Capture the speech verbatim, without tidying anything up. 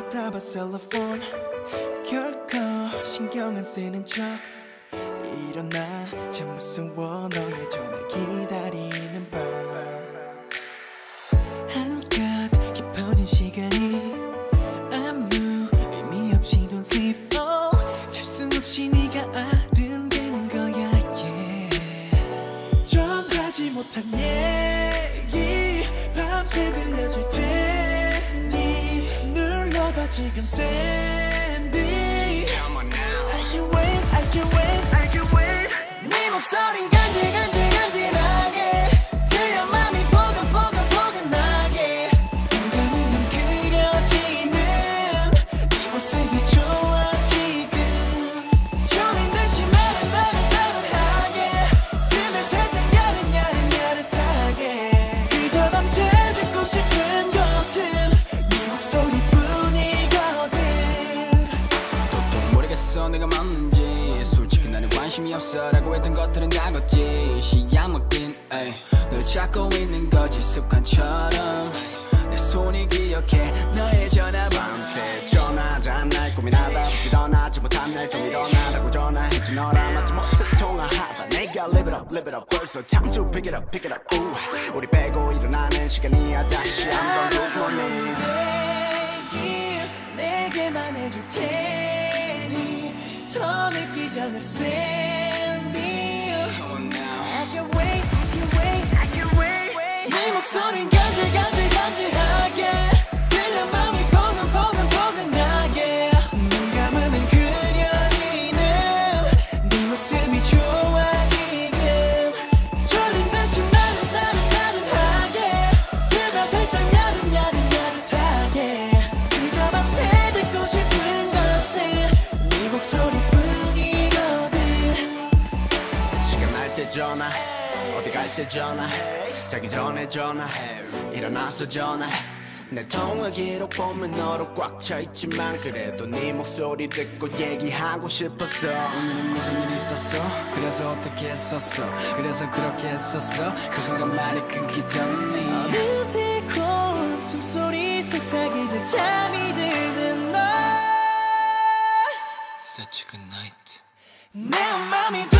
받아 셀러폰 결코 신경 안 쓰는 척 일어나 참 무서워 너의 전화 기다리는 밤 한껏 깊어진 시간이 아무 의미 없이 don't sleep oh 살 수 없이 네가 아른대는 거야 yeah 전하지 못한 얘기 밤새 들려줄 테니 눌러봐 지금 샌디 I can wait, I can wait, I can wait 네 목소리 간질간질간질하게 들려 맘이 포근포근포근하게 눈감은 그려지는 네 모습이 좋아 지금 졸린 듯이 나른나른나른하게 숨을 살짝 야릇야릇야릇하게 그저 밤새 듣고 싶은 것은 네 목소리뿐이거든 또또 모르겠어 내가 맞는지 솔직히 나는 관심이 없어 라고 했던 것들은 다 걷지 시야 먹긴 에이 널 찾고 있는 거지 습관처럼 내 손이 기억해 너의 전화 밤새 전화하자 날 고민하다 부지런하지 못한 날 좀 일어나라고 전화했지 너랑 맞지 못해 통화하다 내가 live it up live it up 벌써 time to pick it up pick it up ooh. 우리 빼고 일어나는 시간이야 다시 한번 good morning 내일 내게만 해줄 테니 더 늦기 전에 Sandy Come on now I can wait, I can wait, I can wait 네 목소린 간질간질간질하게 들려 맘이 포근포근포근하게 눈 감으면 그려지는 네 모습이 좋아 지금 졸린 듯이 나른나른나른하게 슬퍼 살짝 야릇야릇야릇하게 그저 밤새 듣고 싶은 것은 네 목소리뿐이거든 시간 날 때 전화 어디 갈 때 전화 자기 전에 전화해 일어나서 전화해 내 통화 기록 보면 너로 꽉 차있지만 그래도 네 목소리 듣고 얘기하고 싶었어 오늘은 무슨 일 있었어 그래서 어떻게 했었어 그래서 그렇게 했었어 그 순간 말이 끊기더니 어느새고 숨소리 속삭이듯 잠이 드는 너 Such a good night 내 맘이